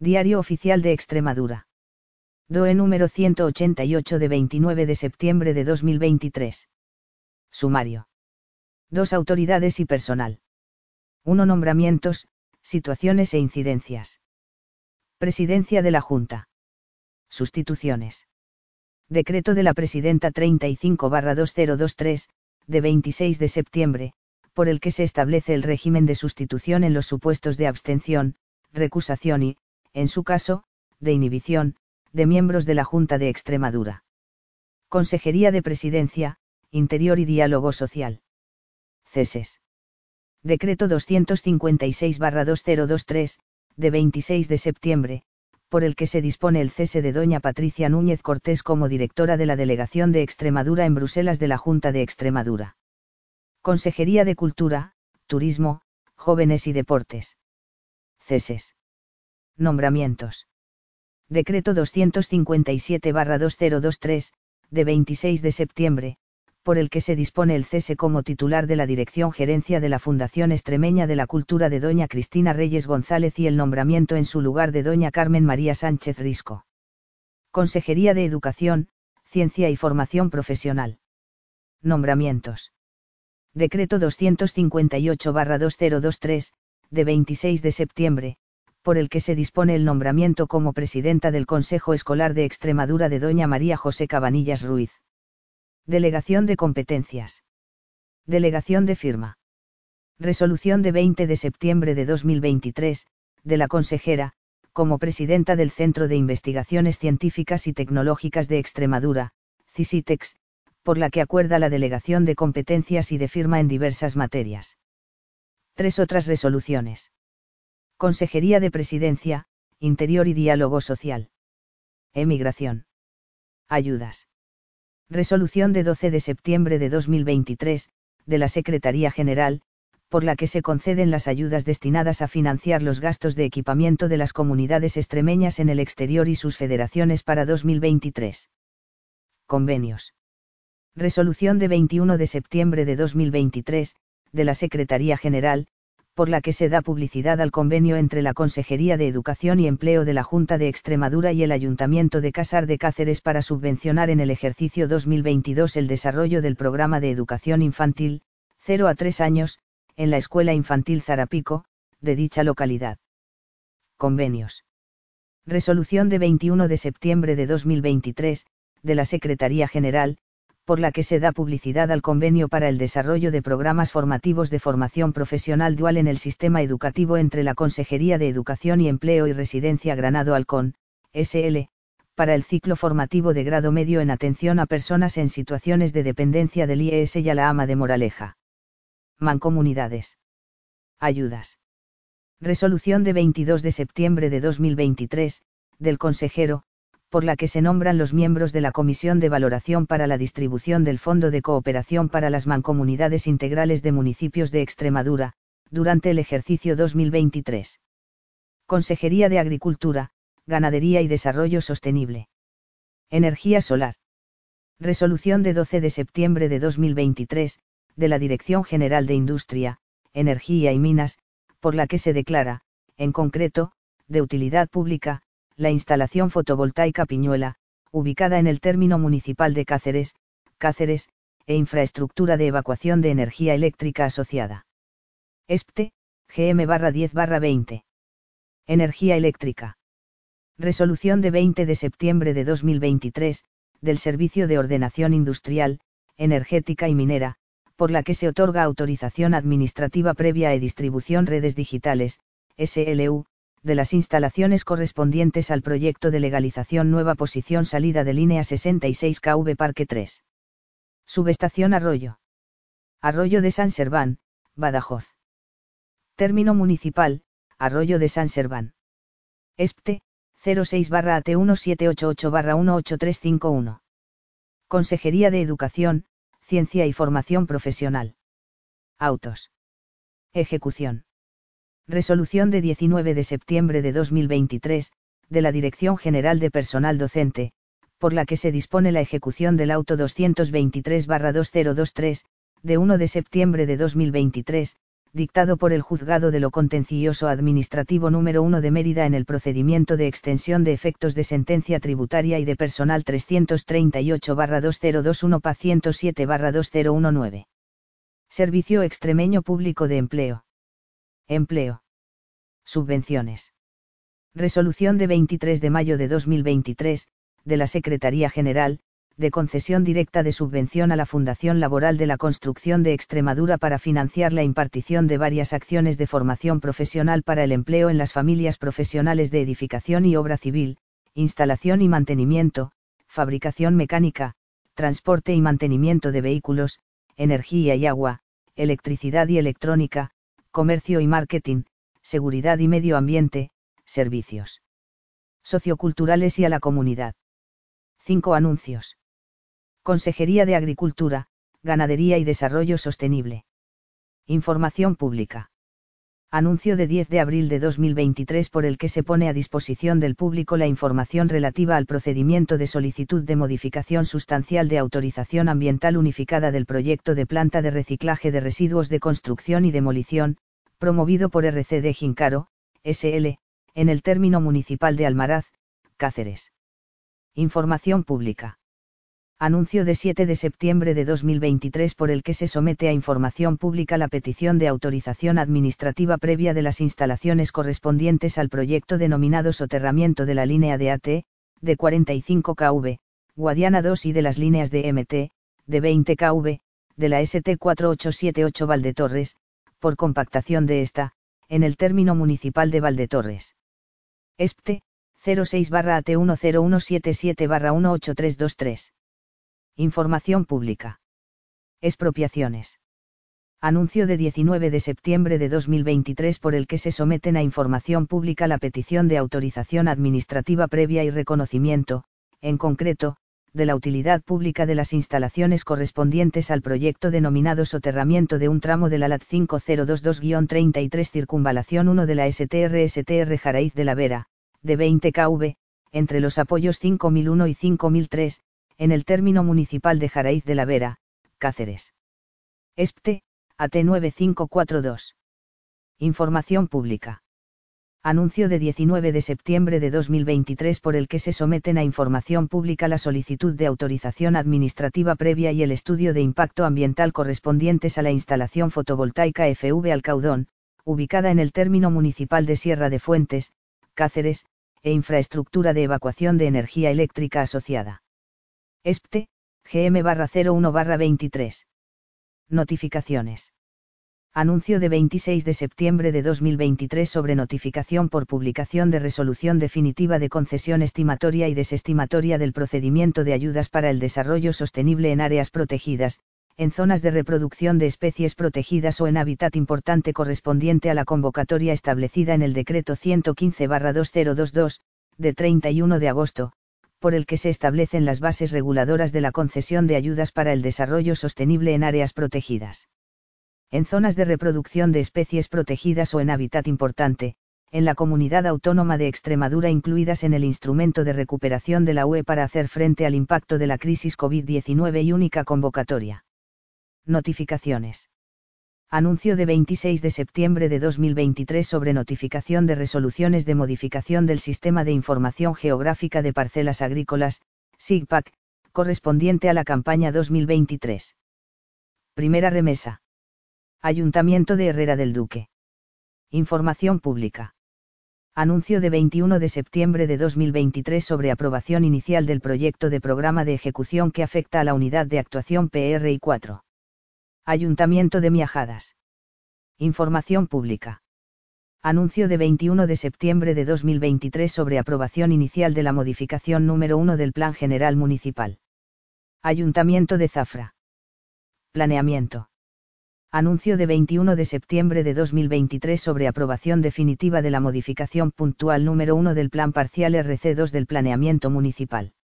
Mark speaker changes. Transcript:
Speaker 1: Diario Oficial de Extremadura. DOE número 188 de 29 de septiembre de 2023. Sumario. 2 autoridades y personal. 1 nombramientos, situaciones e incidencias. Presidencia de la Junta. Sustituciones. Decreto de la Presidenta 35/2023, de 26 de septiembre, por el que se establece el régimen de sustitución en los supuestos de abstención, recusación y, en su caso, de inhibición, de miembros de la Junta de Extremadura. Consejería de Presidencia, Interior y Diálogo Social. Ceses. Decreto 256/2023, de 26 de septiembre, por el que se dispone el cese de doña Patricia Núñez Cortés como directora de la Delegación de Extremadura en Bruselas de la Junta de Extremadura. Consejería de Cultura, Turismo, Jóvenes y Deportes. Ceses. Nombramientos. Decreto 257/2023, de 26 de septiembre, por el que se dispone el cese como titular de la Dirección Gerencia de la Fundación Extremeña de la Cultura de doña Cristina Reyes González y el nombramiento en su lugar de doña Carmen María Sánchez Risco. Consejería de Educación, Ciencia y Formación Profesional. Nombramientos. Decreto 258/2023, de 26 de septiembre, por el que se dispone el nombramiento como presidenta del Consejo Escolar de Extremadura de doña María José Cabanillas Ruiz. Delegación de competencias. Delegación de firma. Resolución de 20 de septiembre de 2023, de la consejera, como presidenta del Centro de Investigaciones Científicas y Tecnológicas de Extremadura, CICITEX, por la que acuerda la delegación de competencias y de firma en diversas materias. 3 otras resoluciones. Consejería de Presidencia, Interior y Diálogo Social. Emigración. Ayudas. Resolución de 12 de septiembre de 2023, de la Secretaría General, por la que se conceden las ayudas destinadas a financiar los gastos de equipamiento de las comunidades extremeñas en el exterior y sus federaciones para 2023. Convenios. Resolución de 21 de septiembre de 2023, de la Secretaría General, por la que se da publicidad al convenio entre la Consejería de Educación y Empleo de la Junta de Extremadura y el Ayuntamiento de Casar de Cáceres para subvencionar en el ejercicio 2022 el desarrollo del programa de educación infantil, 0 a 3 años, en la Escuela Infantil Zarapico, de dicha localidad. Convenios. Resolución de 21 de septiembre de 2023, de la Secretaría General, por la que se da publicidad al convenio para el desarrollo de programas formativos de formación profesional dual en el sistema educativo entre la Consejería de Educación y Empleo y Residencia Granado Halcón, S.L., para el ciclo formativo de grado medio en atención a personas en situaciones de dependencia del IES y a la AMA de Moraleja. Mancomunidades. Ayudas. Resolución de 22 de septiembre de 2023, del consejero, por la que se nombran los miembros de la Comisión de Valoración para la distribución del Fondo de Cooperación para las Mancomunidades Integrales de Municipios de Extremadura, durante el ejercicio 2023. Consejería de Agricultura, Ganadería y Desarrollo Sostenible. Energía solar. Resolución de 12 de septiembre de 2023, de la Dirección General de Industria, Energía y Minas, por la que se declara, en concreto, de utilidad pública, la instalación fotovoltaica Piñuela, ubicada en el término municipal de Cáceres, e infraestructura de evacuación de energía eléctrica asociada. ESPTE, GM/10/20. Energía eléctrica. Resolución de 20 de septiembre de 2023, del Servicio de Ordenación Industrial, Energética y Minera, por la que se otorga autorización administrativa previa a distribución redes digitales, SLU, de las instalaciones correspondientes al proyecto de legalización Nueva Posición Salida de Línea 66 kV Parque 3. Subestación Arroyo. Arroyo de San Serván, Badajoz. Término municipal, Arroyo de San Serván. ESPTE, 06/AT1788/18351. Consejería de Educación, Ciencia y Formación Profesional. Autos. Ejecución. Resolución de 19 de septiembre de 2023, de la Dirección General de Personal Docente, por la que se dispone la ejecución del auto 223/2023, de 1 de septiembre de 2023, dictado por el Juzgado de lo Contencioso Administrativo número 1 de Mérida en el procedimiento de extensión de efectos de sentencia tributaria y de personal 338/2021 PA 107/2019. Servicio Extremeño Público de Empleo. Empleo. Subvenciones. Resolución de 23 de mayo de 2023, de la Secretaría General, de concesión directa de subvención a la Fundación Laboral de la Construcción de Extremadura para financiar la impartición de varias acciones de formación profesional para el empleo en las familias profesionales de edificación y obra civil, instalación y mantenimiento, fabricación mecánica, transporte y mantenimiento de vehículos, energía y agua, electricidad y electrónica, comercio y marketing, seguridad y medio ambiente, servicios socioculturales y a la comunidad. 5 anuncios. Consejería de Agricultura, Ganadería y Desarrollo Sostenible. Información pública. Anuncio de 10 de abril de 2023 por el que se pone a disposición del público la información relativa al procedimiento de solicitud de modificación sustancial de autorización ambiental unificada del proyecto de planta de reciclaje de residuos de construcción y demolición, promovido por RCD Gincaro, S.L., en el término municipal de Almaraz, Cáceres. Información pública. Anuncio de 7 de septiembre de 2023 por el que se somete a información pública la petición de autorización administrativa previa de las instalaciones correspondientes al proyecto denominado soterramiento de la línea de AT, de 45 kV, Guadiana 2 y de las líneas de MT, de 20 kV, de la ST 4878 Valdetorres, por compactación de esta, en el término municipal de Valdetorres. ESPTE, 06/AT10177/18323. Información pública. Expropiaciones. Anuncio de 19 de septiembre de 2023 por el que se someten a información pública la petición de autorización administrativa previa y reconocimiento, en concreto, de la utilidad pública de las instalaciones correspondientes al proyecto denominado soterramiento de un tramo de la LAT 5022-33 Circunvalación 1 de la STR Jaraíz de la Vera, de 20 kV, entre los apoyos 5001 y 5003, en el término municipal de Jaraíz de la Vera, Cáceres. ESPTE, AT 9542. Información pública. Anuncio de 19 de septiembre de 2023 por el que se someten a información pública la solicitud de autorización administrativa previa y el estudio de impacto ambiental correspondientes a la instalación fotovoltaica FV Alcaudón, ubicada en el término municipal de Sierra de Fuentes, Cáceres, e infraestructura de evacuación de energía eléctrica asociada. ESPTE, GM/01/23. Notificaciones. Anuncio de 26 de septiembre de 2023 sobre notificación por publicación de resolución definitiva de concesión estimatoria y desestimatoria del procedimiento de ayudas para el desarrollo sostenible en áreas protegidas, en zonas de reproducción de especies protegidas o en hábitat importante correspondiente a la convocatoria establecida en el decreto 115/2022, de 31 de agosto, por el que se establecen las bases reguladoras de la concesión de ayudas para el desarrollo sostenible en áreas protegidas. En zonas de reproducción de especies protegidas o en hábitat importante, en la Comunidad Autónoma de Extremadura incluidas en el Instrumento de Recuperación de la UE para hacer frente al impacto de la crisis COVID-19 y única convocatoria. Notificaciones. Anuncio de 26 de septiembre de 2023 sobre notificación de resoluciones de modificación del Sistema de Información Geográfica de Parcelas Agrícolas, SIGPAC, correspondiente a la campaña 2023. Primera remesa. Ayuntamiento de Herrera del Duque. Información pública. Anuncio de 21 de septiembre de 2023 sobre aprobación inicial del proyecto de programa de ejecución que afecta a la unidad de actuación PRI 4. Ayuntamiento de Miajadas. Información pública. Anuncio de 21 de septiembre de 2023 sobre aprobación inicial de la modificación número 1 del Plan General Municipal. Ayuntamiento de Zafra. Planeamiento. Anuncio de 21 de septiembre de 2023 sobre aprobación definitiva de la modificación puntual número 1 del Plan Parcial RC2 del Planeamiento Municipal.